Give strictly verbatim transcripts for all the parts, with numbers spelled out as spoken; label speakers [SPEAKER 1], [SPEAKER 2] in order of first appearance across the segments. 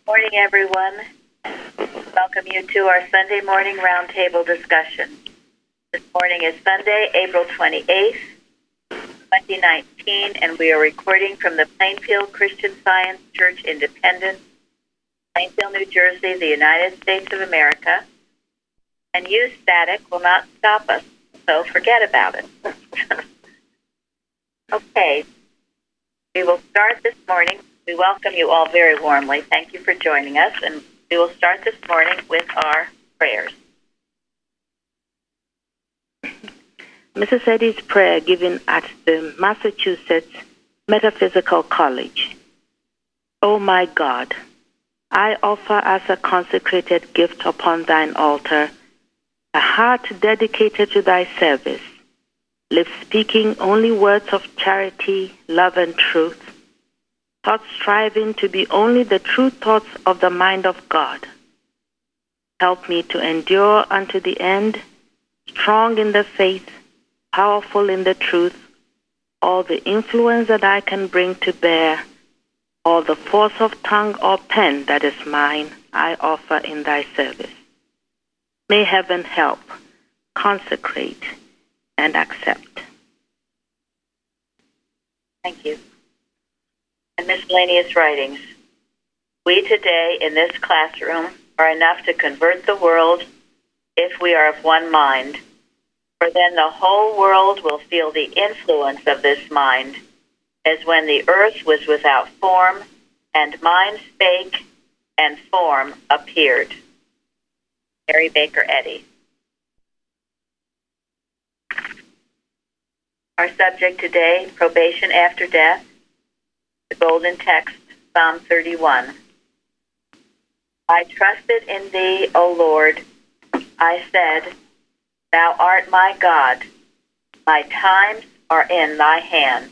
[SPEAKER 1] Morning, everyone. Welcome you to our Sunday morning roundtable discussion. This morning is Sunday, April twenty-eighth, twenty nineteen, and we are recording from the Plainfield Christian Science Church Independent, Plainfield, New Jersey, the United States of America. And you, static, will not stop us, so forget about it. Okay, we will start this morning. We welcome you all very warmly. Thank you for joining us, and we will start this morning with our prayers.
[SPEAKER 2] Missus Eddy's prayer given at the Massachusetts Metaphysical College. O my God, I offer as a consecrated gift upon thine altar a heart dedicated to thy service, lips speaking only words of charity, love, and truth, thoughts striving to be only the true thoughts of the mind of God. Help me to endure unto the end, strong in the faith, powerful in the truth, all the influence that I can bring to bear, all the force of tongue or pen that is mine, I offer in thy service. May heaven help, consecrate, and accept.
[SPEAKER 1] Thank you. And miscellaneous writings. We today in this classroom are enough to convert the world if we are of one mind, for then the whole world will feel the influence of this mind, as when the earth was without form, and mind spake, and form appeared. Mary Baker Eddy. Our subject today, probation after death, the golden text, Psalm thirty-one. I trusted in thee, O Lord. I said, thou art my God. My times are in thy hand.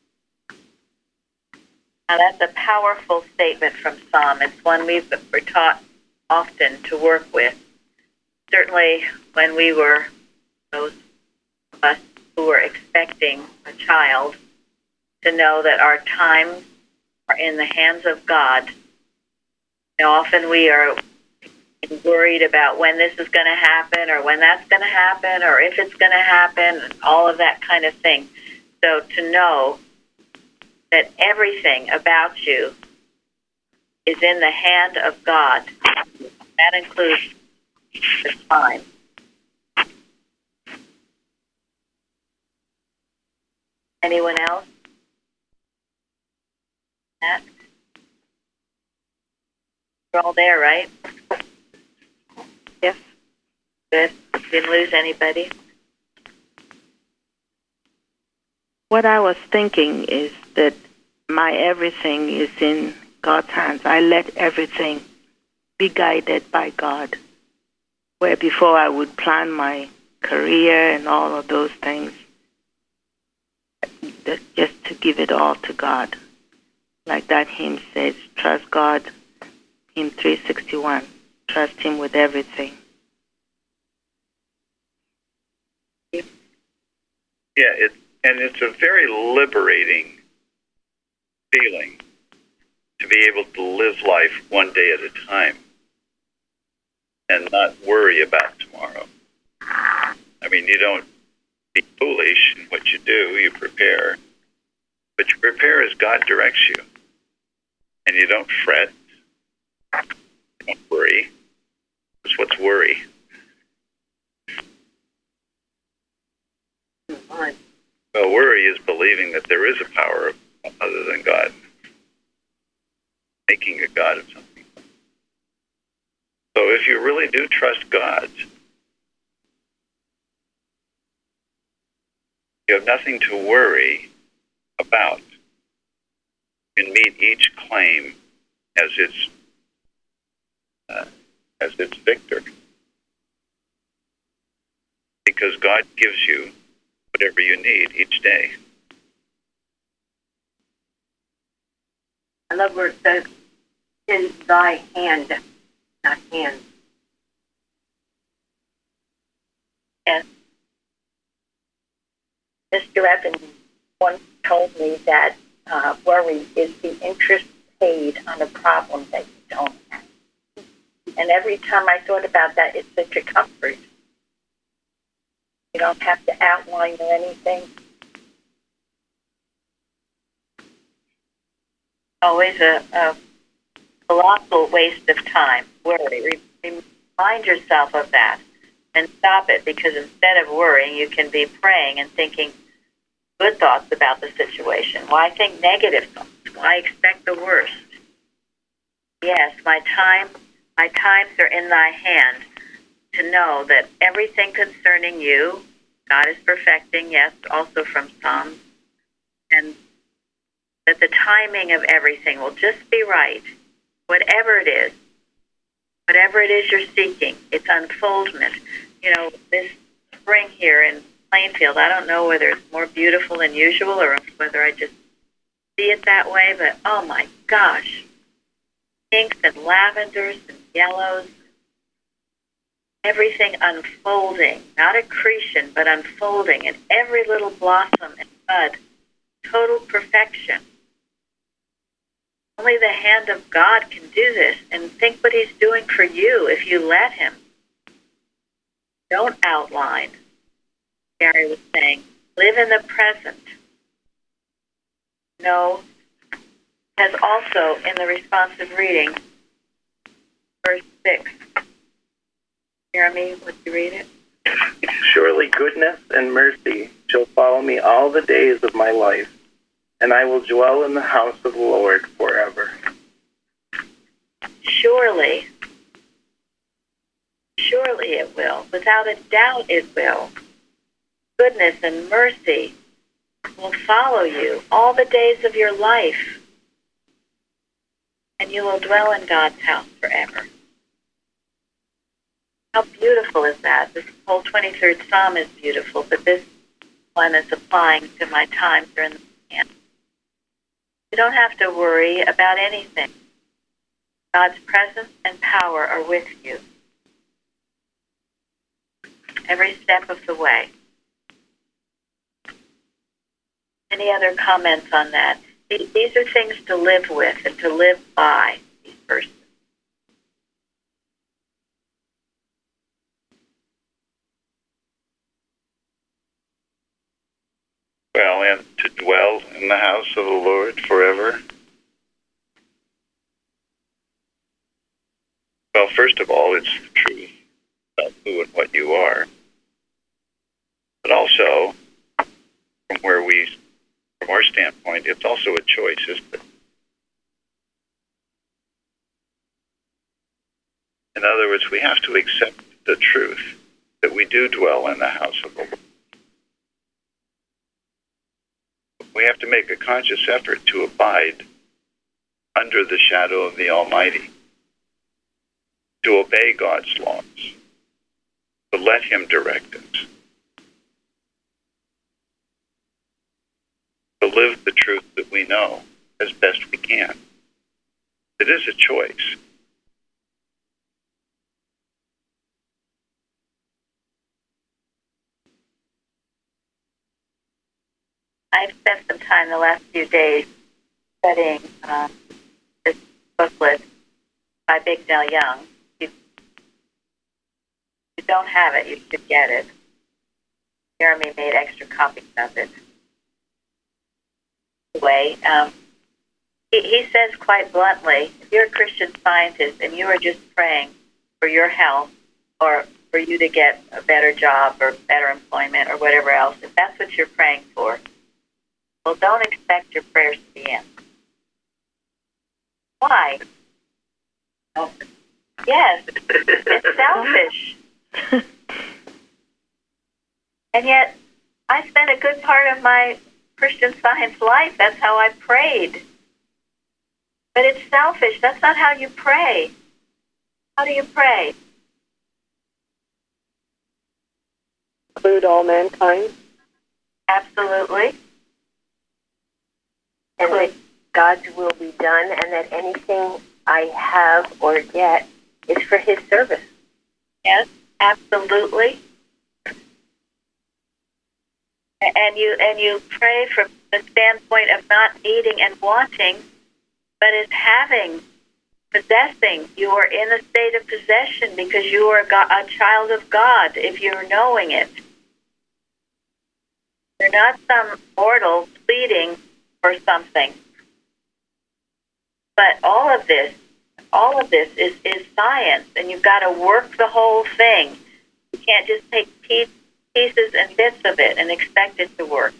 [SPEAKER 1] Now that's a powerful statement from Psalm. It's one we've, we're taught often to work with. Certainly when we were, those of us who were expecting a child, to know that our times are in the hands of God. You know, often we are worried about when this is going to happen or when that's going to happen or if it's going to happen, and all of that kind of thing. So to know that everything about you is in the hand of God, that includes the time. Anyone else? Matt? You're all there, right? Yes. Good. Didn't lose anybody.
[SPEAKER 2] What I was thinking is that my everything is in God's hands. I let everything be guided by God. Where before I would plan my career and all of those things, just to give it all to God. Like that hymn says, trust God, hymn three sixty-one, trust him with everything.
[SPEAKER 3] Yeah, it, and it's a very liberating feeling to be able to live life one day at a time and not worry about tomorrow. I mean, you don't be foolish in what you do, you prepare. But you prepare as God directs you. And you don't fret. You don't worry. Because what's worry? Well, worry is believing that there is a power other than God. Making a God of something. So if you really do trust God, you have nothing to worry about. You can meet each claim as its uh, as its victor, because God gives you whatever you need each day.
[SPEAKER 4] I love where it says, in thy hand, not hand.
[SPEAKER 1] Yes. Mister Evans once told me that uh, worry is the interest paid on a problem that you don't And every time I thought about that, it's such a comfort. You don't have to outline or anything. Always a, a colossal waste of time. Worry. Remind yourself of that and stop it, because instead of worrying, you can be praying and thinking good thoughts about the situation. Why think negative thoughts? Why expect the worst? Yes, my time, my times are in thy hand, to know that everything concerning you, God is perfecting, yes, also from Psalms, and that the timing of everything will just be right, whatever it is, whatever it is you're seeking, its unfoldment. You know, this spring here in Plainfield, I don't know whether it's more beautiful than usual or whether I just see it that way, but oh my gosh, pinks and lavenders and yellows, everything unfolding, not accretion, but unfolding, and every little blossom and bud, total perfection. Only the hand of God can do this, and think what he's doing for you if you let him. Don't outline. Gary was saying, live in the present. No, as also in the responsive reading, verse six. Jeremy, would you read it?
[SPEAKER 5] Surely goodness and mercy shall follow me all the days of my life, and I will dwell in the house of the Lord forever.
[SPEAKER 1] Surely, surely it will. Without a doubt it will. Goodness and mercy will follow you all the days of your life, and you will dwell in God's house forever. How beautiful is that? This whole twenty-third Psalm is beautiful, but this one is applying to my times are in the hand. You don't have to worry about anything. God's presence and power are with you every step of the way. Any other comments on that? These are things to live with and to live by, these verses.
[SPEAKER 3] Well, and to dwell in the house of the Lord forever. Well, first of all, it's the truth about who and what you are. But also, from where we, from our standpoint, it's also a choice, isn't it? In other words, we have to accept the truth that we do dwell in the house of the Lord. We have to make a conscious effort to abide under the shadow of the Almighty, to obey God's laws, to let him direct us, to live the truth that we know as best we can. It is a choice.
[SPEAKER 1] I've spent some time the last few days studying um, this booklet by Bignell Young. If you don't have it, you should get it. Jeremy made extra copies of it. Anyway, um, he, he says quite bluntly, if you're a Christian Scientist and you are just praying for your health or for you to get a better job or better employment or whatever else, if that's what you're praying for, well, don't expect your prayers to be answered. Why? Oh, yes, it's selfish. And yet, I spent a good part of my Christian Science life, that's how I prayed. But it's selfish. That's not how you pray. How do you pray?
[SPEAKER 4] Include all mankind.
[SPEAKER 1] Absolutely.
[SPEAKER 4] And that God's will be done, and that anything I have or get is for his service.
[SPEAKER 1] Yes, absolutely. And you and you pray from the standpoint of not needing and wanting, but as having possessing. You are in a state of possession because you are a child of God if you're knowing it. You're not some mortal pleading for something. But all of this, all of this is, is science, and you've got to work the whole thing. You can't just take piece, pieces and bits of it and expect it to work.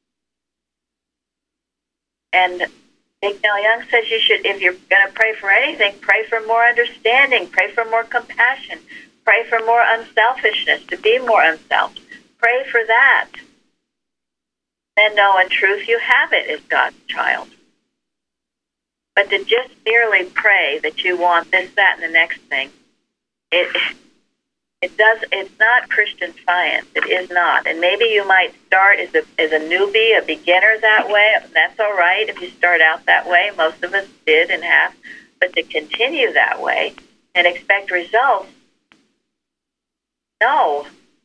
[SPEAKER 1] And Ignal Young says you should, if you're going to pray for anything, pray for more understanding, pray for more compassion, pray for more unselfishness, to be more unselfish. Pray for that. Then know in truth you have it as God's child. But to just merely pray that you want this, that, and the next thing, it it does. It's not Christian science. It is not. And maybe you might start as a as a newbie, a beginner that way. That's all right if you start out that way. Most of us did and have. But to continue that way and expect results, no.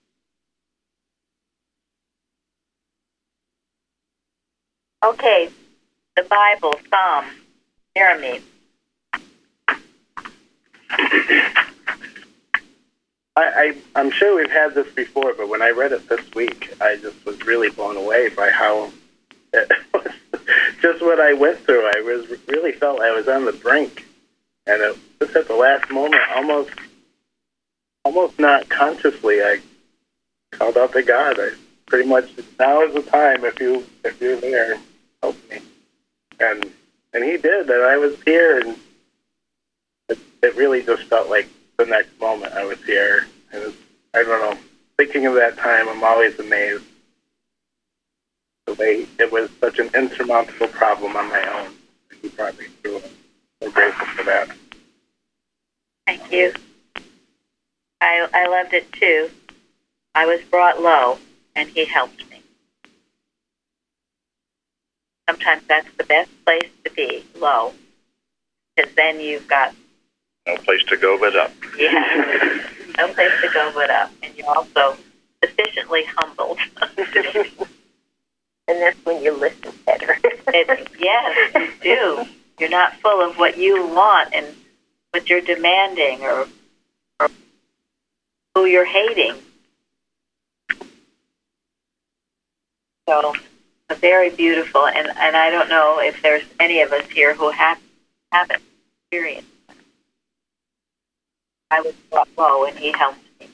[SPEAKER 1] Okay, the Bible, Psalm. Jeremy.
[SPEAKER 5] I, I, I'm sure we've had this before, but when I read it this week, I just was really blown away by how it was just what I went through. I was really felt I was on the brink, and it, just at the last moment, almost, almost not consciously, I called out to God. I pretty much now is the time. If you if you're there, help me. And and He did, and I was here, and it, it really just felt like the next moment I was here. And it was, I don't know, thinking of that time, I'm always amazed the way it was such an insurmountable problem on my own. And He brought me through it. I'm so grateful for that.
[SPEAKER 1] Thank you. I I loved it too. I was brought low, and He helped me. Sometimes that's the best place to be, low, because then you've got
[SPEAKER 3] no place to go but up.
[SPEAKER 1] Yeah, no place to go but up, and you're also sufficiently humbled.
[SPEAKER 4] And that's when you listen better.
[SPEAKER 1] It's, yes, you do. You're not full of what you want and what you're demanding or, or who you're hating. So, a very beautiful, and, and I don't know if there's any of us here who have, haven't experienced that. I was brought low, and He helped me.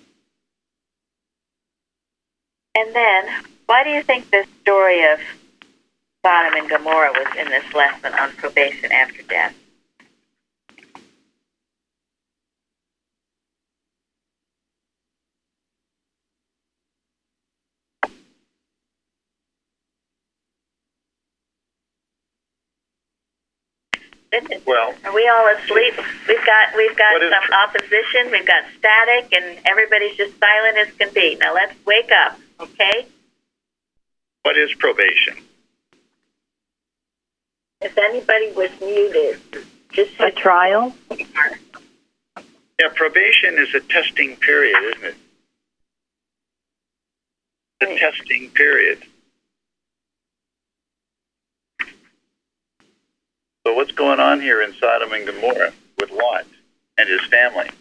[SPEAKER 1] And then, why do you think the story of Sodom and Gomorrah was in this lesson on probation after death?
[SPEAKER 3] Well,
[SPEAKER 1] are we all asleep? We've got we've got some
[SPEAKER 3] is,
[SPEAKER 1] opposition. We've got static, and everybody's just silent as can be. Now let's wake up, okay?
[SPEAKER 3] What is probation?
[SPEAKER 4] If anybody was muted, just
[SPEAKER 2] A trial?
[SPEAKER 3] Yeah, probation is a testing period, isn't it? The
[SPEAKER 4] Right.
[SPEAKER 3] testing period. So what's going on here in Sodom and Gomorrah with Lot and his family?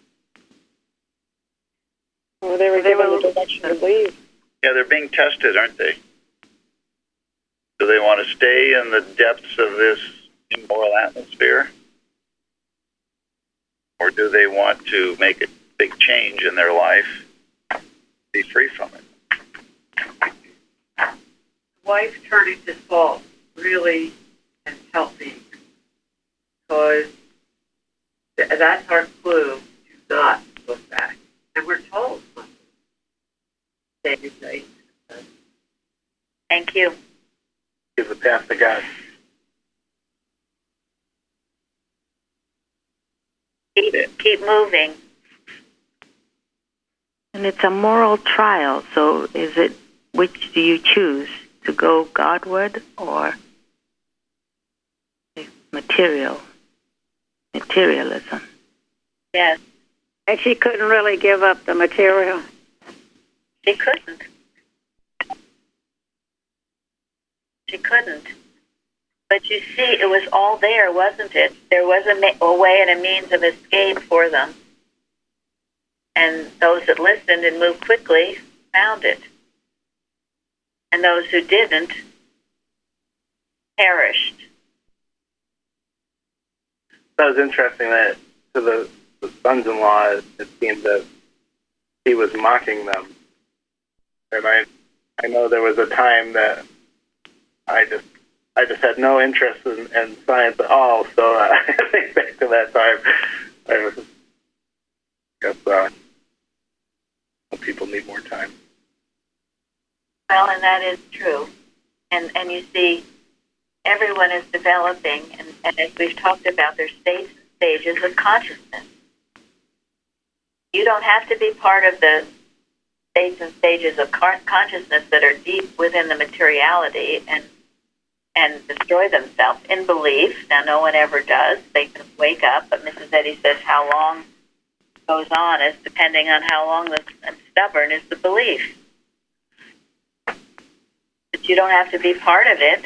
[SPEAKER 4] well, they were given the direction to leave.
[SPEAKER 3] Yeah, they're being tested, aren't they? Do they want to stay in the depths of this immoral atmosphere? Or do they want to make a big change in their life, be free from it?
[SPEAKER 6] Wife turning to salt really can help me, because th- that's our clue to not look back. And we're told day and night.
[SPEAKER 1] Thank you.
[SPEAKER 5] Give the path to God.
[SPEAKER 1] Keep keep moving.
[SPEAKER 2] And it's a moral trial, so is it, which do you choose? To go Godward or material, materialism?
[SPEAKER 1] Yes,
[SPEAKER 4] And she couldn't really give up the material.
[SPEAKER 1] she couldn't. She couldn't. But you see, it was all there, wasn't it? There was a, ma- a way and a means of escape for them. And those that listened and moved quickly found it. And those who didn't perished.
[SPEAKER 5] That was interesting that to the, the sons-in-law, it seemed that he was mocking them. And I, I know there was a time that I just, I just had no interest in, in science at all. So uh, I think back to that time, I was, guess uh, people need more time.
[SPEAKER 1] Well, and that is true. And and you see, everyone is developing, and, and as we've talked about, there's states and stages of consciousness. You don't have to be part of the states and stages of car- consciousness that are deep within the materiality and and destroy themselves in belief. Now, no one ever does. They can wake up, but Missus Eddy says how long goes on is depending on how long the, and stubborn is the belief. But you don't have to be part of it.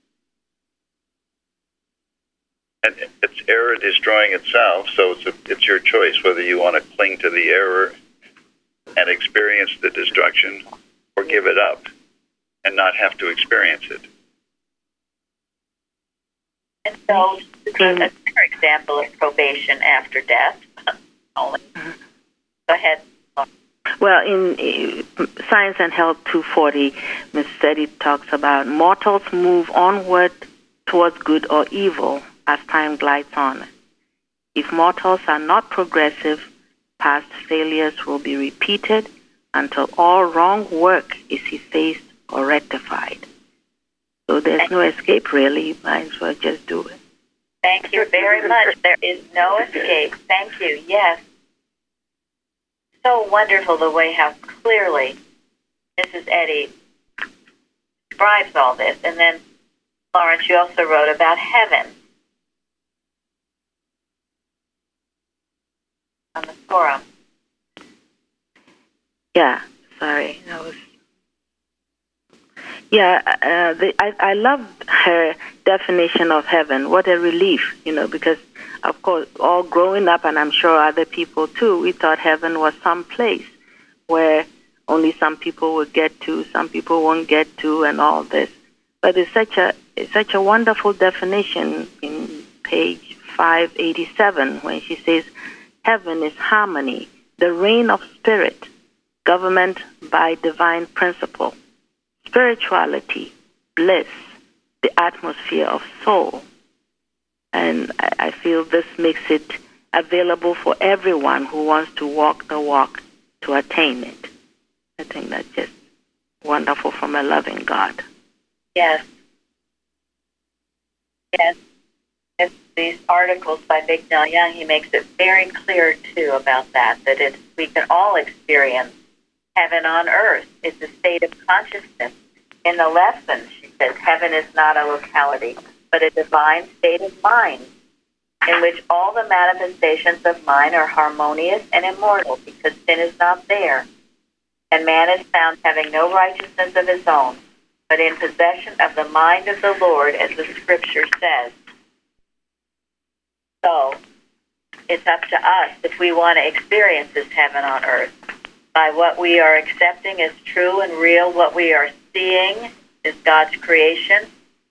[SPEAKER 3] And it's error destroying itself, so it's, a, it's your choice whether you want to cling to the error and experience the destruction or give it up and not have to experience it.
[SPEAKER 1] And so, another example of probation after death. Only. Go ahead.
[SPEAKER 2] Well, in uh, Science and Health two forty, Miz Eddy talks about mortals move onward towards good or evil as time glides on. If mortals are not progressive, past failures will be repeated until all wrong work is effaced or rectified. So there's no escape, really. Might as well just do it.
[SPEAKER 1] Thank you very much. There is no escape. Thank you. Yes. So wonderful the way how clearly Missus Eddy describes all this. And then, Lawrence, you also wrote about heaven on the forum.
[SPEAKER 2] Yeah, sorry. That was... Yeah, uh, the, I, I love her definition of heaven. What a relief, you know, because, of course, all growing up, and I'm sure other people too, we thought heaven was some place where only some people would get to, some people won't get to, and all this. But it's such a it's such a wonderful definition in page five eighty-seven when she says, heaven is harmony, the reign of spirit, government by divine principle, spirituality, bliss, the atmosphere of soul. And I, I feel this makes it available for everyone who wants to walk the walk to attain it. I think that's just wonderful from a loving God.
[SPEAKER 1] Yes. Yes. In these articles by Bignell Young, he makes it very clear, too, about that, that it's, we can all experience heaven on earth. It's a state of consciousness. In the lesson, she says, heaven is not a locality, but a divine state of mind in which all the manifestations of mind are harmonious and immortal because sin is not there. And man is found having no righteousness of his own, but in possession of the mind of the Lord, as the Scripture says. So, it's up to us if we want to experience this heaven on earth by what we are accepting as true and real, what we are seeing is God's creation.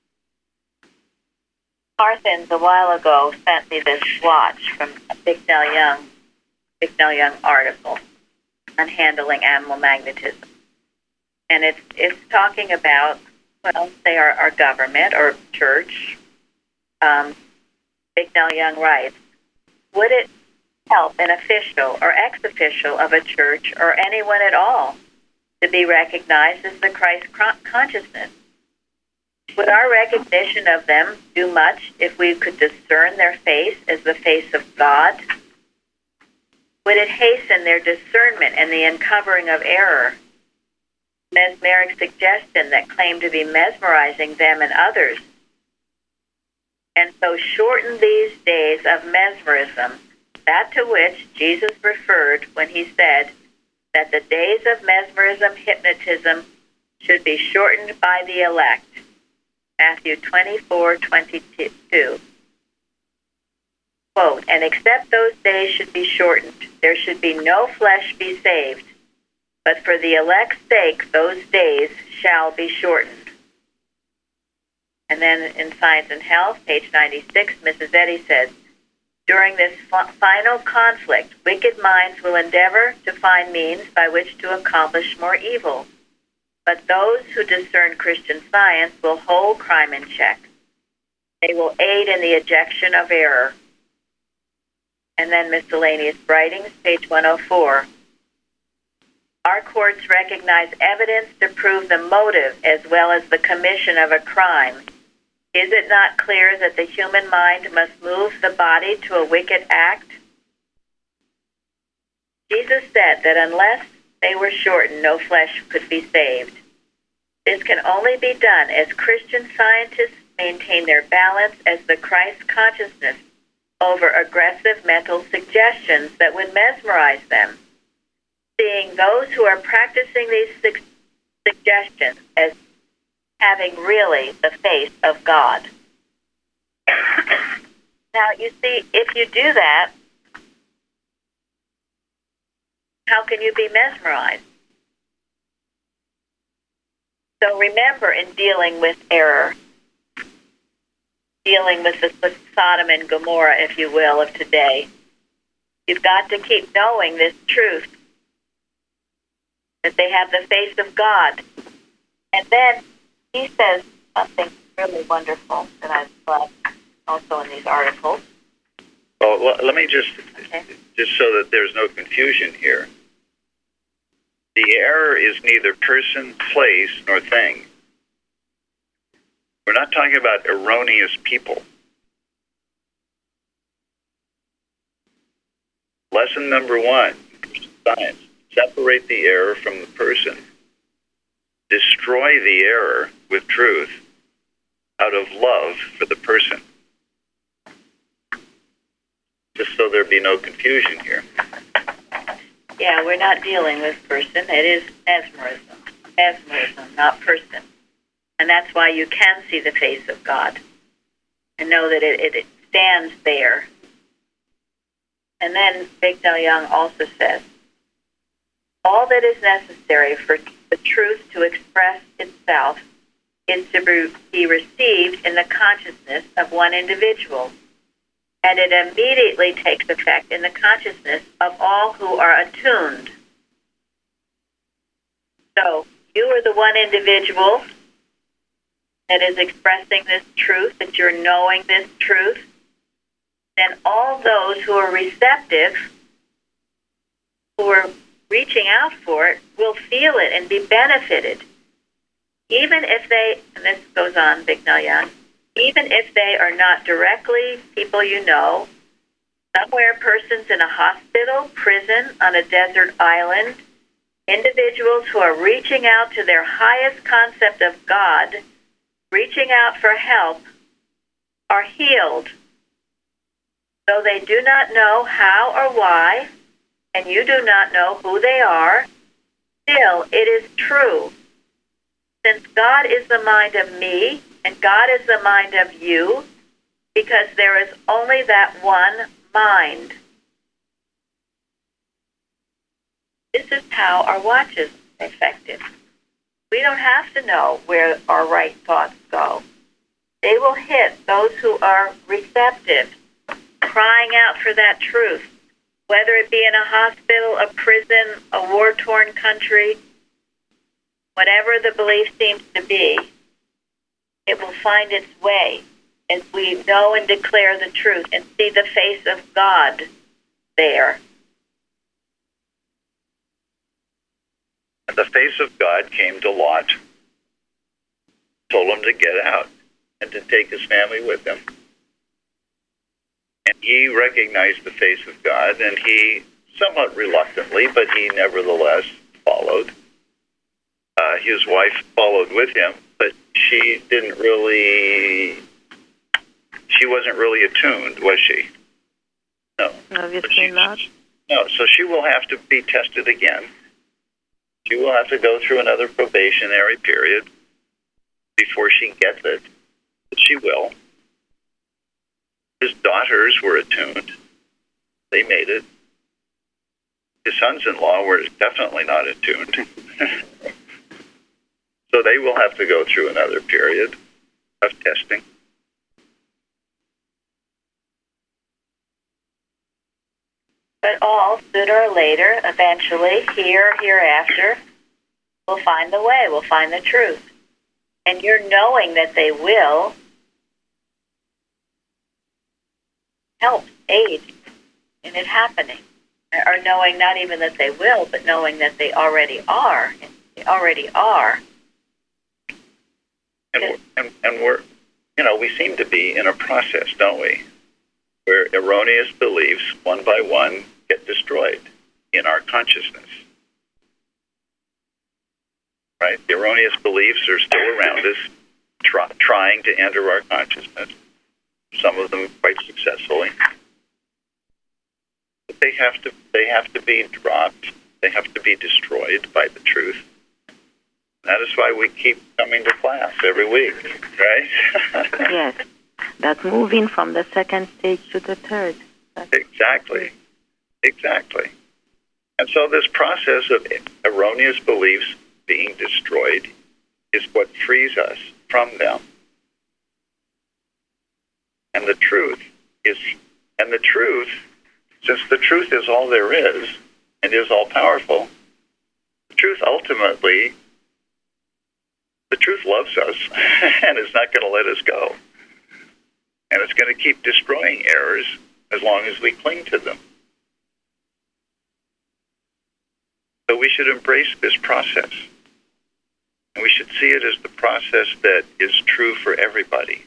[SPEAKER 1] Carthens a while ago sent me this swatch from a Bignell Young, Bignell Young article on handling animal magnetism. And it's it's talking about, well, say our, our government or church. Um, Bignell Young writes, would it help an official or ex-official of a church or anyone at all to be recognized as the Christ consciousness? Would our recognition of them do much if we could discern their face as the face of God? Would it hasten their discernment and the uncovering of error? Mesmeric suggestion that claimed to be mesmerizing them and others, and so shorten these days of mesmerism, that to which Jesus referred when he said that the days of mesmerism, hypnotism should be shortened by the elect. Matthew twenty-four twenty-two. Quote, and except those days should be shortened, there should be no flesh be saved. But for the elect's sake, those days shall be shortened. And then in Science and Health, page ninety-six, Missus Eddy says, during this f- final conflict, wicked minds will endeavor to find means by which to accomplish more evil. But those who discern Christian Science will hold crime in check. They will aid in the ejection of error. And then miscellaneous writings, page one oh four. Our courts recognize evidence to prove the motive as well as the commission of a crime. Is it not clear that the human mind must move the body to a wicked act? Jesus said that unless they were shortened, no flesh could be saved. This can only be done as Christian scientists maintain their balance as the Christ consciousness over aggressive mental suggestions that would mesmerize them, seeing those who are practicing these su- suggestions as having really the face of God. Now, you see, if you do that, how can you be mesmerized? So remember, in dealing with error, dealing with the Sodom and Gomorrah, if you will, of today, you've got to keep knowing this truth, that they have the face of God. And then he says something really wonderful that I love also in these articles.
[SPEAKER 3] Well, well let me just,
[SPEAKER 1] okay.
[SPEAKER 3] just so that there's no confusion here. The error is neither person, place, nor thing. We're not talking about erroneous people. Lesson number one, science. Separate the error from the person. Destroy the error with truth out of love for the person. Just so there be no confusion here.
[SPEAKER 1] Yeah, we're not dealing with person. It is mesmerism. Mesmerism, not person. And that's why you can see the face of God and know that it, it, it stands there. And then Bignell Young also says, all that is necessary for the truth to express itself is to be received in the consciousness of one individual, and it immediately takes effect in the consciousness of all who are attuned. So, you are the one individual that is expressing this truth, that you're knowing this truth. Then all those who are receptive, who are reaching out for it, will feel it and be benefited. Even if they, and this goes on, Bignell Young, even if they are not directly people you know, somewhere persons in a hospital, prison, on a desert island, individuals who are reaching out to their highest concept of God, reaching out for help, are healed. Though they do not know how or why, and you do not know who they are, still it is true. Since God is the mind of me, and God is the mind of you, because there is only that one mind. This is how our watches are effective. We don't have to know where our right thoughts go. They will hit those who are receptive, crying out for that truth, whether it be in a hospital, a prison, a war-torn country, whatever the belief seems to be, it will find its way as we know and declare the truth and see the face of God there.
[SPEAKER 3] And the face of God came to Lot, told him to get out and to take his family with him. And he recognized the face of God, and he, somewhat reluctantly, but he nevertheless followed. Uh, his wife followed with him, but she didn't really, she wasn't really attuned, was she? No.
[SPEAKER 2] Obviously
[SPEAKER 3] she,
[SPEAKER 2] not.
[SPEAKER 3] No, so she will have to be tested again. She will have to go through another probationary period before she gets it. But she will. His daughters were attuned. They made it. His sons-in-law were definitely not attuned. So they will have to go through another period of testing.
[SPEAKER 1] But all, sooner or later, eventually, here, hereafter, will find the way, will find the truth. And you're knowing that they will help, aid in it happening. Or knowing not even that they will, but knowing that they already are. They already are.
[SPEAKER 3] And we're, and, and we're, you know, we seem to be in a process, don't we? Where erroneous beliefs, one by one, get destroyed in our consciousness. Right? The erroneous beliefs are still around us, try, trying to enter our consciousness, some of them quite successfully. But they have to, they have to be dropped. They have to be destroyed by the truth. That is why we keep coming to class every week, right?
[SPEAKER 2] Yes. That's moving from the second stage to the third. That's
[SPEAKER 3] exactly. Exactly. And so this process of erroneous beliefs being destroyed is what frees us from them. And the truth is, and the truth, since the truth is all there is and is all powerful, the truth ultimately, the truth loves us and is not going to let us go. And it's going to keep destroying errors as long as we cling to them. So we should embrace this process. And we should see it as the process that is true for everybody.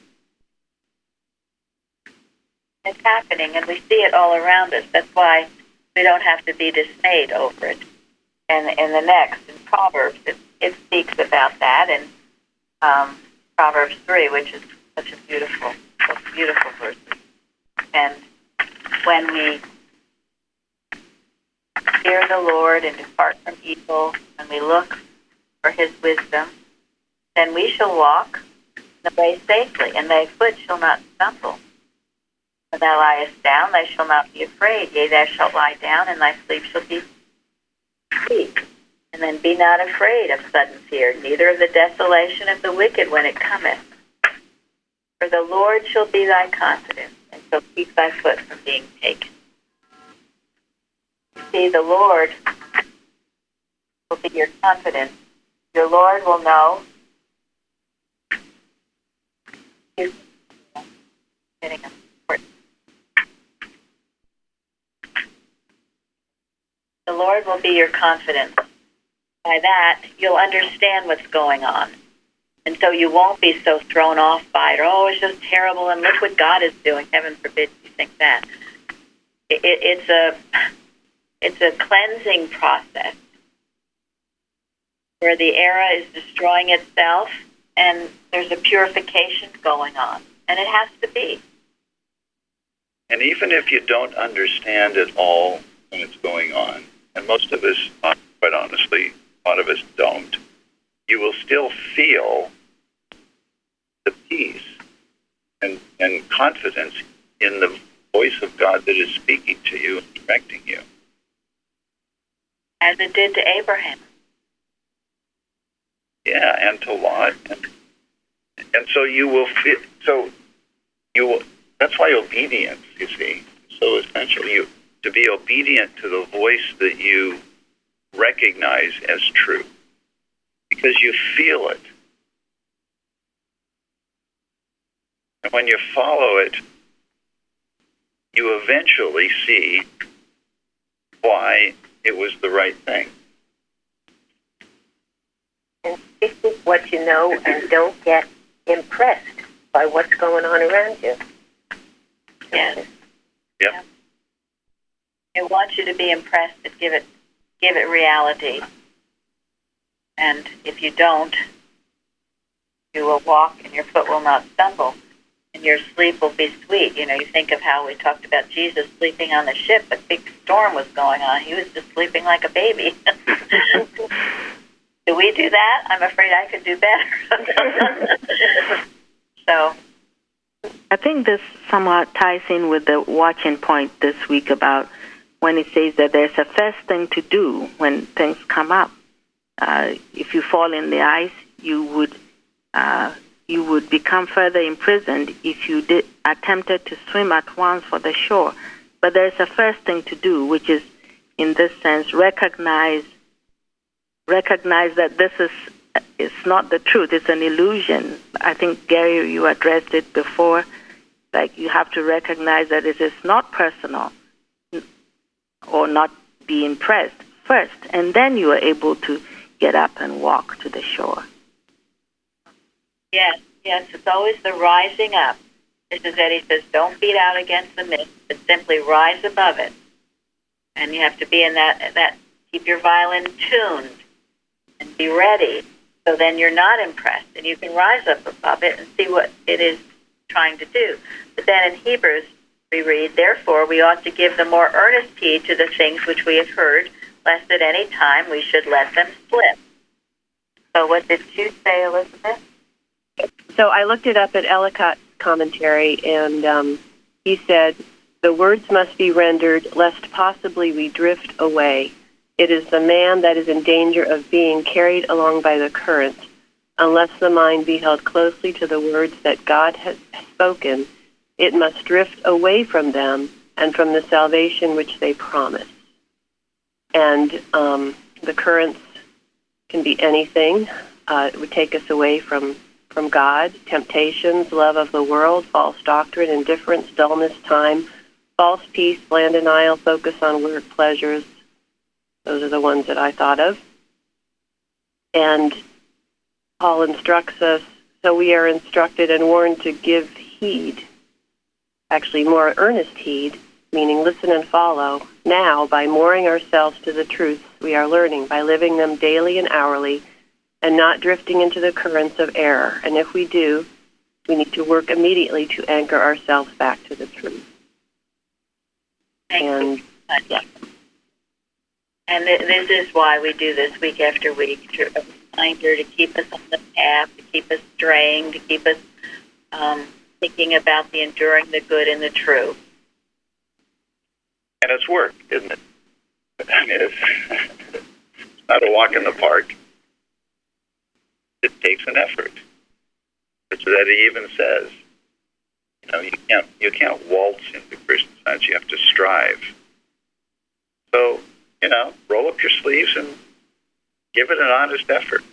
[SPEAKER 1] It's happening, and we see it all around us. That's why we don't have to be dismayed over it. And in the next, in Proverbs, it, it speaks about that in um, Proverbs three, which is such a beautiful, beautiful verse. And when we fear the Lord and depart from evil, and we look for his wisdom, then we shall walk the way safely, and thy foot shall not stumble. When thou liest down, thou shalt not be afraid. Yea, thou shalt lie down, and thy sleep shall be sweet. And then be not afraid of sudden fear, neither of the desolation of the wicked when it cometh. For the Lord shall be thy confidence, and shall keep thy foot from being taken. See, the Lord will be your confidence. Your Lord will know. The Lord will be your confidence. By that, you'll understand what's going on. And so you won't be so thrown off by it. Oh, it's just terrible, and look what God is doing. Heaven forbid you think that. It, it, it's a it's a cleansing process where the era is destroying itself, and there's a purification going on. And it has to be.
[SPEAKER 3] And even if you don't understand it all when it's going on, and most of us, quite honestly, a lot of us don't, you will still feel the peace and, and confidence in the voice of God that is speaking to you and directing you.
[SPEAKER 1] As it did to Abraham.
[SPEAKER 3] Yeah, and to Lot. And, and so you will feel, so you will, that's why obedience, you see, is so essential. You, to be obedient to the voice that you recognize as true. Because you feel it. And when you follow it, you eventually see why it was the right thing.
[SPEAKER 4] And this is what you know, and don't get impressed by what's going on around you.
[SPEAKER 1] Yes.
[SPEAKER 3] Yep.
[SPEAKER 1] I want you to be impressed and give it give it reality. And if you don't, you will walk and your foot will not stumble, and your sleep will be sweet. You know, you think of how we talked about Jesus sleeping on the ship. A big storm was going on. He was just sleeping like a baby. Do we do that? I'm afraid I could do better. So
[SPEAKER 2] I think this somewhat ties in with the watching point this week about when it says that there's a first thing to do when things come up. Uh, if you fall in the ice, you would uh, you would become further imprisoned if you did attempted to swim at once for the shore. But there's a first thing to do, which is, in this sense, recognize recognize that this is it's not the truth; it's an illusion. I think, Gary, you addressed it before. Like, you have to recognize that it is not personal, or not be impressed first, and then you are able to get up and walk to the shore.
[SPEAKER 1] Yes, yes, it's always the rising up. Missus Eddy says, don't beat out against the mist, but simply rise above it. And you have to be in that, that keep your violin tuned and be ready, so then you're not impressed, and you can rise up above it and see what it is trying to do. But then in Hebrews, we read, therefore, we ought to give the more earnest heed to the things which we have heard, lest at any time we should let them slip. So what did you say, Elizabeth?
[SPEAKER 7] So I looked it up at Ellicott's commentary, and um, he said, the words must be rendered, lest possibly we drift away. It is the man that is in danger of being carried along by the current, unless the mind be held closely to the words that God has spoken. It must drift away from them and from the salvation which they promise. And um, the currents can be anything. Uh, it would take us away from, from God, temptations, love of the world, false doctrine, indifference, dullness, time, false peace, bland denial, focus on work, pleasures. Those are the ones that I thought of. And Paul instructs us, so we are instructed and warned to give heed, actually more earnest heed, meaning listen and follow, now by mooring ourselves to the truths we are learning, by living them daily and hourly, and not drifting into the currents of error. And if we do, we need to work immediately to anchor ourselves back to the truth.
[SPEAKER 1] Thank
[SPEAKER 7] and
[SPEAKER 1] you.
[SPEAKER 7] yeah.
[SPEAKER 1] And th- this is why we do this week after week, to a reminder to keep us on the path, to keep us straying, to keep us um, thinking about the enduring, the good, and the true.
[SPEAKER 3] And it's work, isn't it? I mean, it's, it's not a walk in the park. It takes an effort. It's that he even says, you know, you can't you can't waltz into Christian Science. You have to strive. So, you know, roll up your sleeves and give it an honest effort.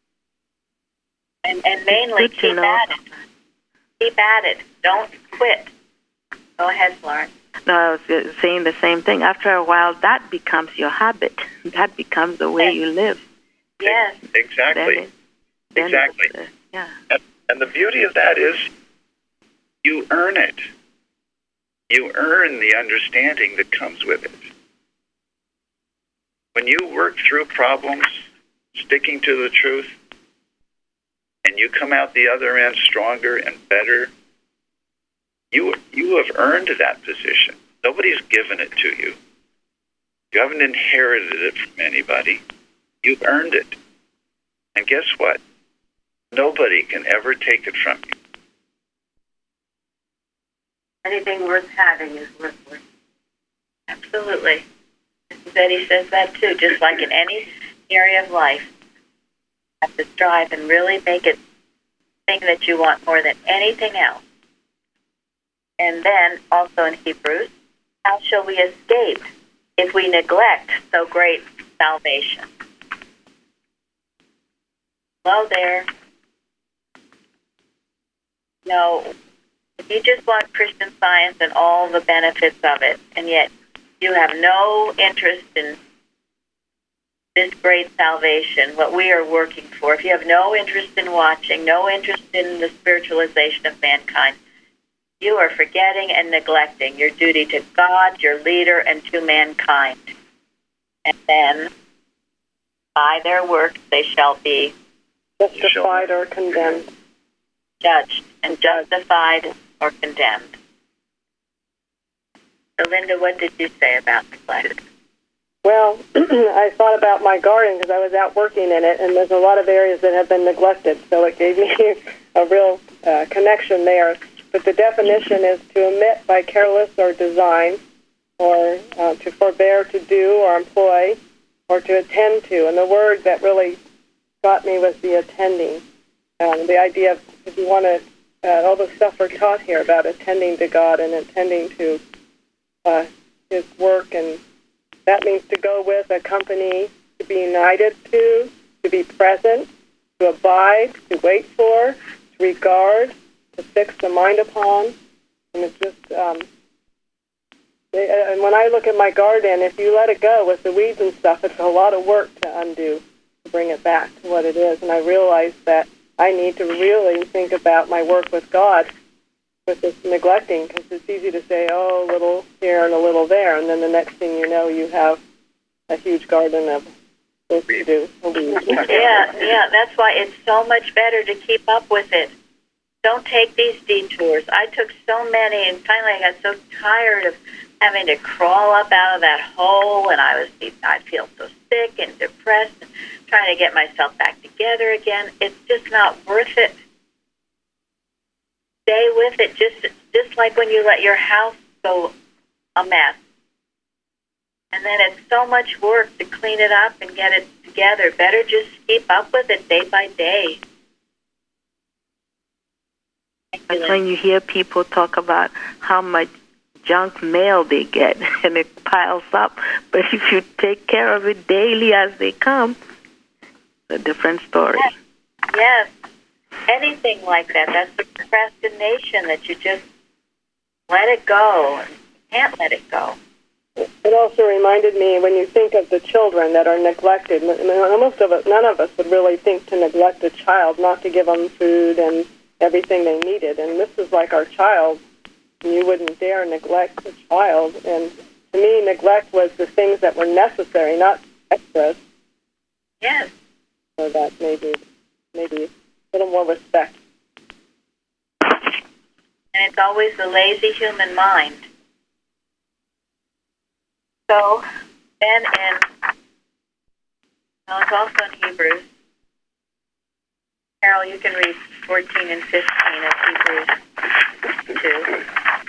[SPEAKER 1] And, and mainly keep at it. Keep at it. Don't quit. Go ahead, Florence.
[SPEAKER 2] No, I was saying the same thing. After a while, that becomes your habit. That becomes the way
[SPEAKER 1] yes.
[SPEAKER 2] you live.
[SPEAKER 1] Yes.
[SPEAKER 3] Exactly.
[SPEAKER 2] Then it, then
[SPEAKER 3] exactly.
[SPEAKER 2] Uh, yeah.
[SPEAKER 3] And, and the beauty of that is you earn it. You earn the understanding that comes with it. When you work through problems, sticking to the truth, and you come out the other end stronger and better, you you have earned that position. Nobody's given it to you. You haven't inherited it from anybody. You've earned it. And guess what? Nobody can ever take it from you.
[SPEAKER 4] Anything worth having is worth living.
[SPEAKER 1] Absolutely. Missus Eddy says that too. Just like in any area of life, you have to strive and really make it the thing that you want more than anything else. And then, also in Hebrews, how shall we escape if we neglect so great salvation? Hello there. No, if you just want Christian Science and all the benefits of it, and yet you have no interest in this great salvation, what we are working for, if you have no interest in watching, no interest in the spiritualization of mankind, you are forgetting and neglecting your duty to God, your leader, and to mankind. And then, by their works, they shall be
[SPEAKER 8] justified or condemned.
[SPEAKER 1] Judged and justified or condemned. So, Linda, what did you say about neglect?
[SPEAKER 8] Well, I thought about my garden because I was out working in it, and there's a lot of areas that have been neglected. So it gave me a real uh, connection there but the definition is to omit by careless or design, or uh, to forbear to do or employ, or to attend to. And the word that really got me was the attending. Um, the idea of, if you want to, uh, all the stuff we're taught here about attending to God and attending to uh, His work, and that means to go with, accompany, to be united to, to be present, to abide, to wait for, to regard, to fix the mind upon. And it's just, um, they, and when I look at my garden, if you let it go with the weeds and stuff, it's a lot of work to undo, to bring it back to what it is. And I realized that I need to really think about my work with God with this neglecting, because it's easy to say, oh, a little here and a little there, and then the next thing you know, you have a huge garden of things to do.
[SPEAKER 1] Yeah, yeah, that's why it's so much better to keep up with it. Don't take these detours. I took so many, and finally I got so tired of having to crawl up out of that hole, and I was, I feel so sick and depressed, and trying to get myself back together again. It's just not worth it. Stay with it, just just like when you let your house go a mess. And then it's so much work to clean it up and get it together. Better just keep up with it day by day.
[SPEAKER 2] That's when you hear people talk about how much junk mail they get, and it piles up. But if you take care of it daily as they come, it's a different story.
[SPEAKER 1] Yes. Yes. Anything like that, that's the procrastination, that you just let it go. You can't let it go.
[SPEAKER 8] It also reminded me, when you think of the children that are neglected, most of us, none of us would really think to neglect a child, not to give them food and everything they needed. And this is like our child, and you wouldn't dare neglect a child. And to me, neglect was the things that were necessary, not extras.
[SPEAKER 1] Yes.
[SPEAKER 8] So that maybe, maybe a little more respect.
[SPEAKER 1] And it's always the lazy human mind. So, then in, well, it's also in Hebrews. Carol, you can read fourteen and fifteen of Hebrews two.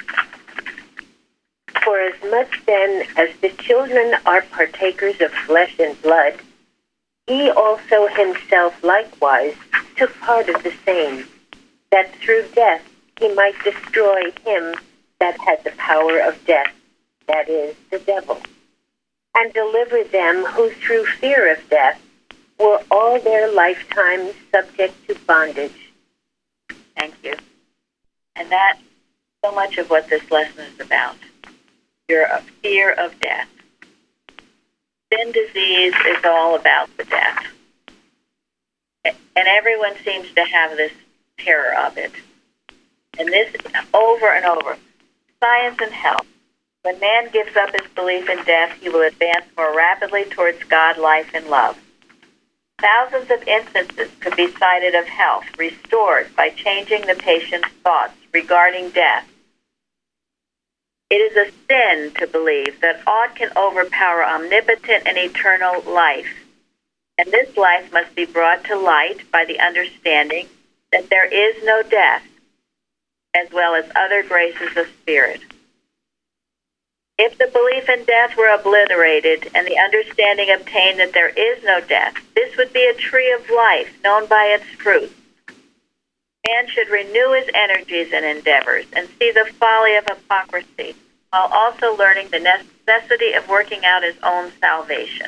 [SPEAKER 9] For as much then as the children are partakers of flesh and blood, he also himself likewise took part of the same, that through death he might destroy him that had the power of death, that is, the devil, and deliver them who through fear of death were all their lifetime subject to bondage.
[SPEAKER 1] Thank you. And that's so much of what this lesson is about. Your fear of death. Sin disease is all about the death. And everyone seems to have this terror of it. And this over and over. Science and health. When man gives up his belief in death, he will advance more rapidly towards God, life, and love. Thousands of instances could be cited of health restored by changing the patient's thoughts regarding death. It is a sin to believe that aught can overpower omnipotent and eternal life. And this life must be brought to light by the understanding that there is no death, as well as other graces of spirit. If the belief in death were obliterated and the understanding obtained that there is no death, this would be a tree of life known by its fruit. Man should renew his energies and endeavors and see the folly of hypocrisy, while also learning the necessity of working out his own salvation.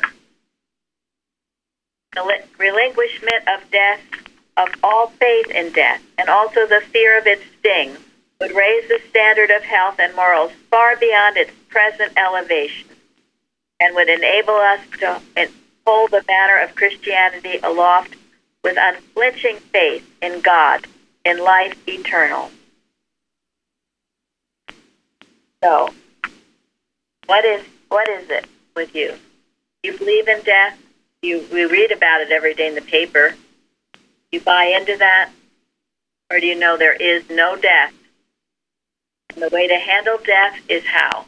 [SPEAKER 1] The relinquishment of death, of all faith in death, and also the fear of its sting, would raise the standard of health and morals far beyond its present elevation, and would enable us to hold the banner of Christianity aloft with unflinching faith in God, in life eternal. So, what is what is it with you? You believe in death? You we read about it every day in the paper. You buy into that? Or do you know there is no death? And the way to handle death is how?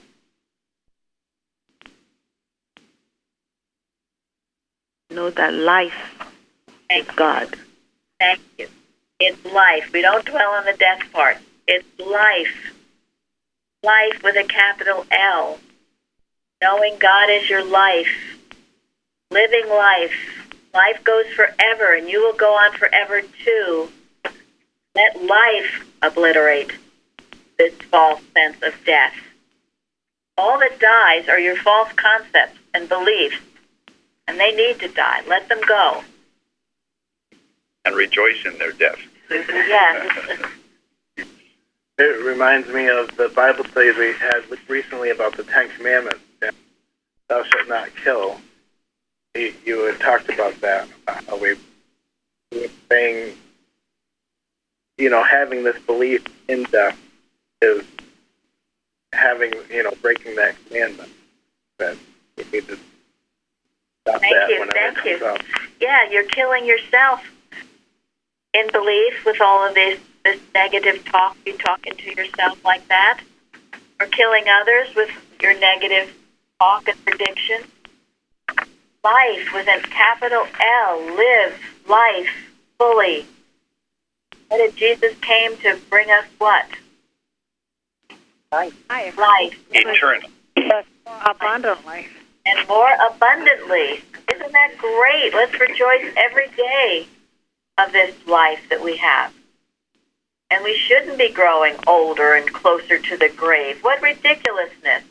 [SPEAKER 2] Know that life
[SPEAKER 1] Thank
[SPEAKER 2] is God.
[SPEAKER 1] Thank you. It's life. We don't dwell on the death part. It's life. Life with a capital L. Knowing God is your life. Living life. Life goes forever, and you will go on forever too. Let life obliterate this false sense of death. All that dies are your false concepts and beliefs, and they need to die. Let them go.
[SPEAKER 3] And rejoice in their death.
[SPEAKER 1] Yes.
[SPEAKER 5] It reminds me of the Bible studies we had recently about the Ten Commandments. Thou shalt not kill. You, you had talked about that. How we were saying, you know, having this belief in death is having, you know, breaking that commandment. That we need to stop
[SPEAKER 1] Thank
[SPEAKER 5] that
[SPEAKER 1] you,
[SPEAKER 5] whenever
[SPEAKER 1] thank
[SPEAKER 5] it comes
[SPEAKER 1] you.
[SPEAKER 5] up.
[SPEAKER 1] Yeah, you're killing yourself in belief with all of this, this negative talk. You talking to yourself like that. Or killing others with your negative talk and prediction. Life with a capital L. Live life fully. What did Jesus came to bring us what?
[SPEAKER 4] Life.
[SPEAKER 1] Life.
[SPEAKER 3] Eternal.
[SPEAKER 4] Abundantly.
[SPEAKER 1] And more abundantly. Isn't that great? Let's rejoice every day of this life that we have. And we shouldn't be growing older and closer to the grave. What ridiculousness.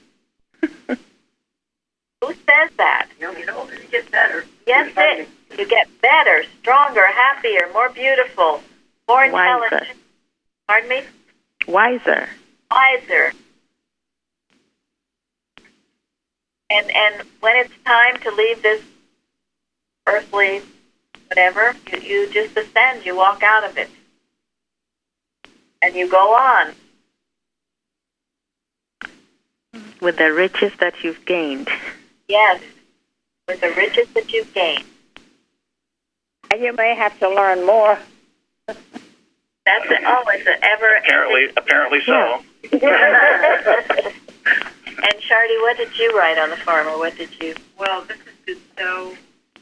[SPEAKER 1] Who says that?
[SPEAKER 6] You know, you know, you get better.
[SPEAKER 1] Yes, it. You get better, stronger, happier, more beautiful, more intelligent.
[SPEAKER 2] Wiser.
[SPEAKER 1] Pardon me?
[SPEAKER 2] Wiser.
[SPEAKER 1] Wiser. And and when it's time to leave this earthly whatever, you, you just ascend, you walk out of it. And you go on.
[SPEAKER 2] With the riches that you've gained.
[SPEAKER 1] Yes. With the riches that you've gained.
[SPEAKER 4] And you may have to learn more.
[SPEAKER 1] That's it. Oh, it's an ever
[SPEAKER 3] Apparently, apparently so.
[SPEAKER 1] And Shardy, what did you write on the farm, or what did you?
[SPEAKER 6] Well, this has been so,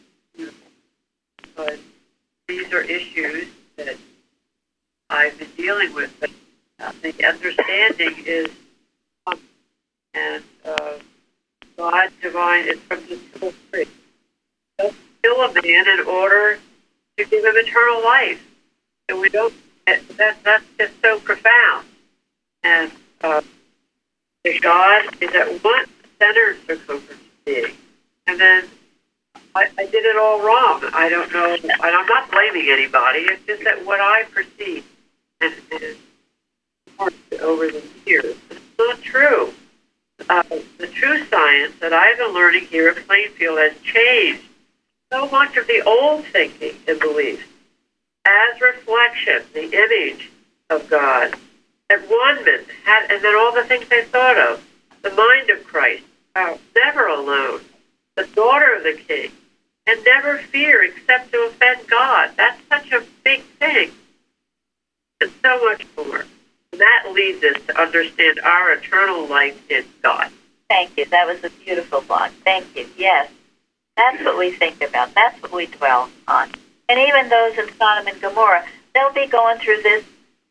[SPEAKER 6] but these are issues that I've been dealing with. But uh, the understanding is, um, and uh, God's divine is from the soul free. Don't kill a man in order to give him eternal life, and we don't. That that's just so profound. And uh, that God is at one center circumference being, and then I, I did it all wrong. I don't know, and I'm not blaming anybody. It's just that what I perceive and is over the years, it's not true. Uh, the true science that I've been learning here at Plainfield has changed so much of the old thinking and beliefs as reflection, the image of God. At one minute, had, and then all the things I thought of, the mind of Christ, uh, never alone, the daughter of the King, and never fear except to offend God. That's such a big thing, and so much more. And that leads us to understand our eternal life in God.
[SPEAKER 1] Thank you. That was a beautiful blog. Thank you. Yes, that's what we think about. That's what we dwell on. And even those in Sodom and Gomorrah, they'll be going through this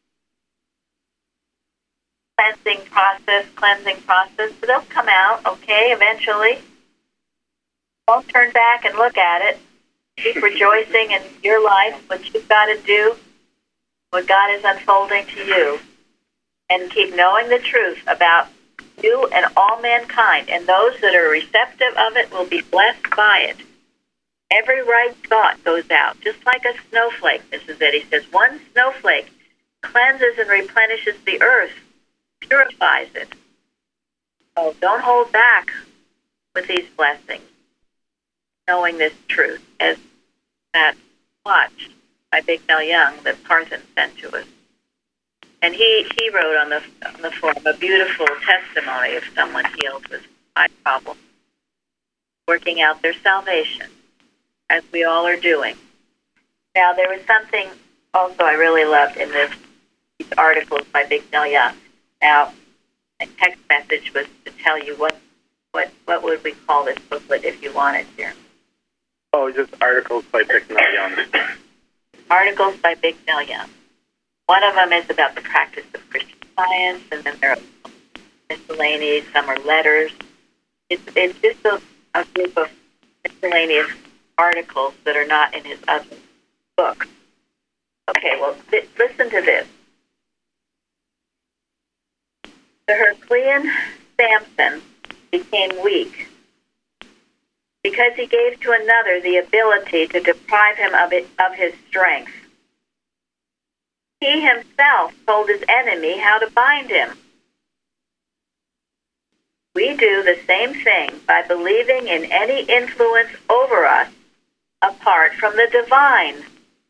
[SPEAKER 1] cleansing process, cleansing process, but they'll come out, okay, eventually. Don't turn back and look at it. Keep rejoicing in your life, what you've got to do, what God is unfolding to you, and keep knowing the truth about you and all mankind, and those that are receptive of it will be blessed by it. Every right thought goes out, just like a snowflake, Missus Eddy says. One snowflake cleanses and replenishes the earth, purifies it. So don't hold back with these blessings, knowing this truth, as that watch by Big Mel Young that Parthen sent to us. And he, he wrote on the on the forum a beautiful testimony of someone healed with eye problems, working out their salvation, as we all are doing. Now, there was something also I really loved in this these articles by Big Mel Young. Now, a text message was to tell you what what what would we call this booklet if you wanted to.
[SPEAKER 5] Oh, just articles by Big Mel Young.
[SPEAKER 1] Articles by Big Mel Young. One of them is about the practice of Christian science, and then there are miscellaneous, some are letters. It's, it's just a, a group of miscellaneous articles that are not in his other book. Okay, well, th- listen to this. The Herculean Samson became weak because he gave to another the ability to deprive him of, it, of his strength. He himself told his enemy how to bind him. We do the same thing by believing in any influence over us apart from the divine.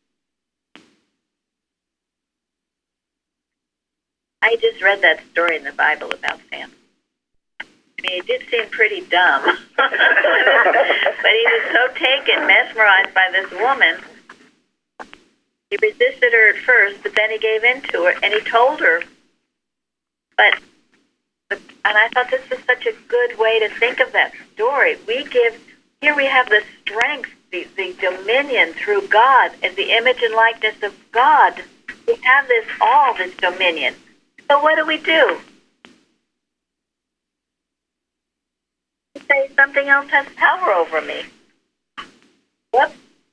[SPEAKER 1] I just read that story in the Bible about Samson. I mean, it did seem pretty dumb. But he was so taken, mesmerized by this woman. He resisted her at first, but then he gave in to her, and he told her. But, but, and I thought this was such a good way to think of that story. We give, here we have the strength, the, the dominion through God, as the image and likeness of God. We have this, all this dominion. So what do we do? We say something else has power over me. Whoops.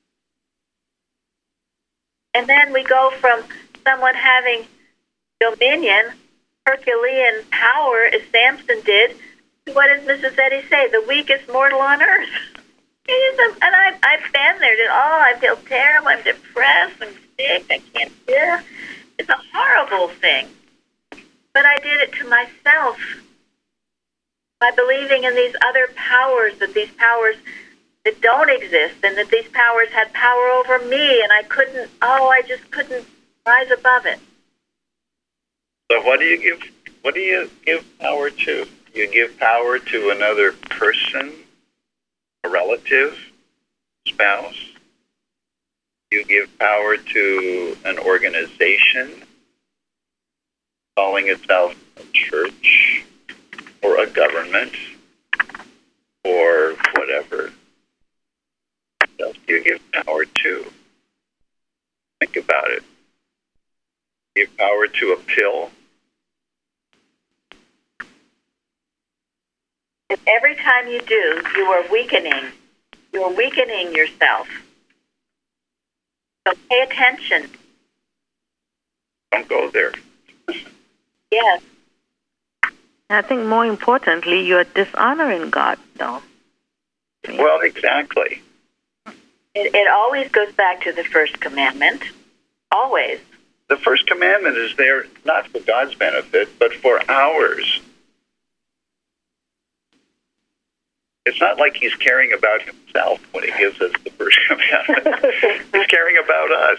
[SPEAKER 1] And then we go from someone having dominion, Herculean power, as Samson did, to what does Missus Eddy say? The weakest mortal on earth. And I, I stand there and, oh, I feel terrible, I'm depressed, I'm sick, I can't, yeah. It's a horrible thing. But I did it to myself by believing in these other powers, that these powers that don't exist, and that these powers had power over me, and I couldn't, oh, I just couldn't rise above it.
[SPEAKER 3] So what do you give, what do you give power to? You give power to another person, a relative, spouse. You give power to an organization calling itself a church or a government or whatever. What else do you give power to? Think about it. Give power to a pill.
[SPEAKER 1] And every time you do, you are weakening. You are weakening yourself. So pay attention.
[SPEAKER 3] Don't go there.
[SPEAKER 1] Yes.
[SPEAKER 2] I think more importantly, you're dishonoring God, though.
[SPEAKER 3] Well, exactly.
[SPEAKER 1] It, it always goes back to the first commandment. Always.
[SPEAKER 3] The first commandment is there not for God's benefit, but for ours. It's not like he's caring about himself when he gives us the first commandment. He's caring about us.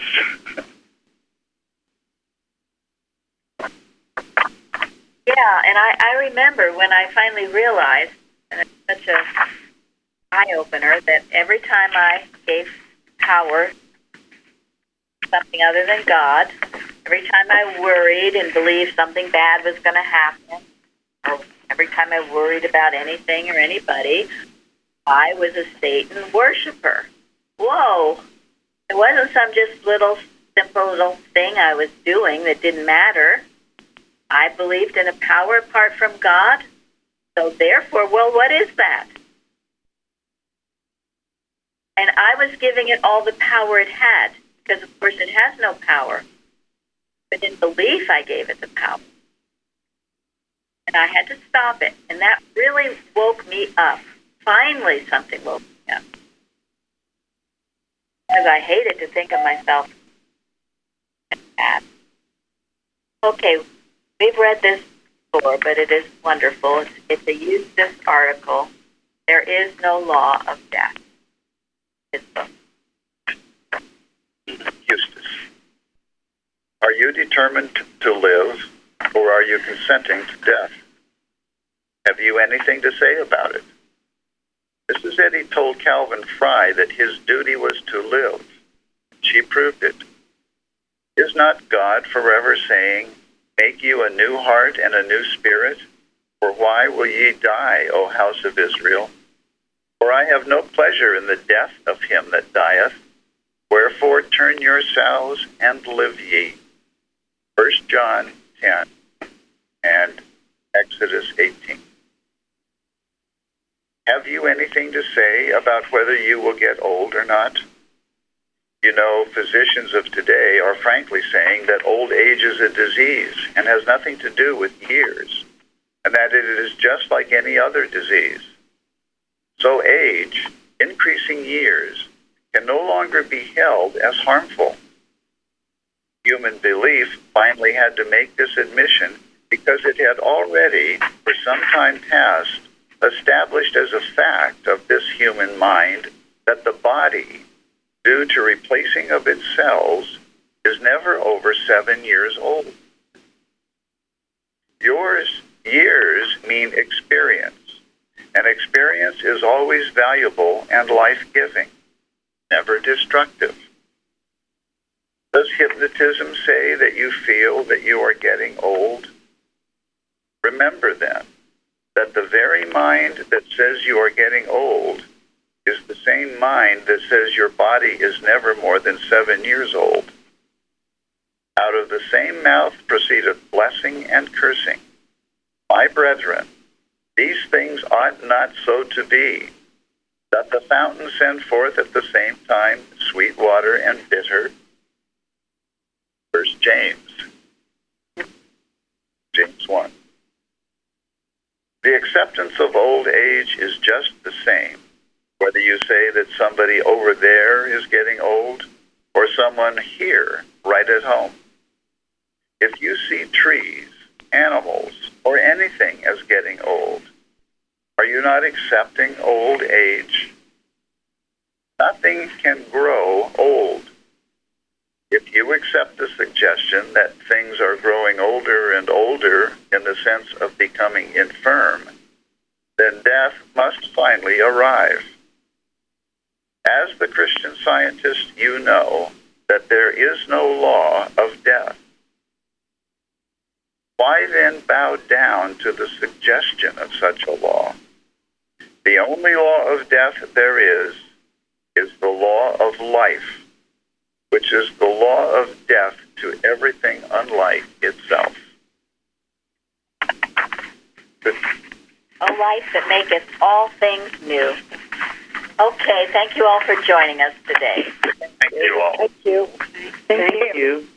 [SPEAKER 1] Yeah, and I, I remember when I finally realized, and it's such a eye-opener, that every time I gave power to something other than God, every time I worried and believed something bad was going to happen, or every time I worried about anything or anybody, I was a Satan worshiper. Whoa! It wasn't some just little, simple little thing I was doing that didn't matter. I believed in a power apart from God. So therefore, well, what is that? And I was giving it all the power it had, because of course it has no power. But in belief, I gave it the power. And I had to stop it. And that really woke me up. Finally, something woke me up. Because I hated to think of myself as bad. Okay, we've read this before, but it is wonderful. It's, it's a Eustace article. There is no law of death. His book.
[SPEAKER 3] Eustace, are you determined to live, or are you consenting to death? Have you anything to say about it? Missus Eddy told Calvin Fry that his duty was to live. She proved it. Is not God forever saying, make you a new heart and a new spirit? For why will ye die, O house of Israel? For I have no pleasure in the death of him that dieth. Wherefore turn yourselves and live ye. First John ten, and Exodus eighteen. Have you anything to say about whether you will get old or not? You know, physicians of today are frankly saying that old age is a disease and has nothing to do with years, and that it is just like any other disease. So age, increasing years, can no longer be held as harmful. Human belief finally had to make this admission because it had already, for some time past, established as a fact of this human mind that the body, due to replacing of its cells, is never over seven years old. Yours, years mean experience, and experience is always valuable and life-giving, never destructive. Does hypnotism say that you feel that you are getting old? Remember then that the very mind that says you are getting old is the same mind that says your body is never more than seven years old. Out of the same mouth proceedeth blessing and cursing. My brethren, these things ought not so to be. Doth the fountain send forth at the same time sweet water and bitter? First James. James one. The acceptance of old age is just the same, whether you say that somebody over there is getting old or someone here right at home. If you see trees, animals, or anything as getting old, are you not accepting old age? Nothing can grow old. If you accept the suggestion that things are growing older and older in the sense of becoming infirm, then death must finally arrive. As the Christian Scientist, you know that there is no law of death. Why then bow down to the suggestion of such a law? The only law of death there is, is the law of life, which is the law of death to everything unlike itself.
[SPEAKER 1] A life that maketh all things new. Okay, thank you all for joining us today.
[SPEAKER 3] Thank you all.
[SPEAKER 8] Thank you.
[SPEAKER 2] Thank you.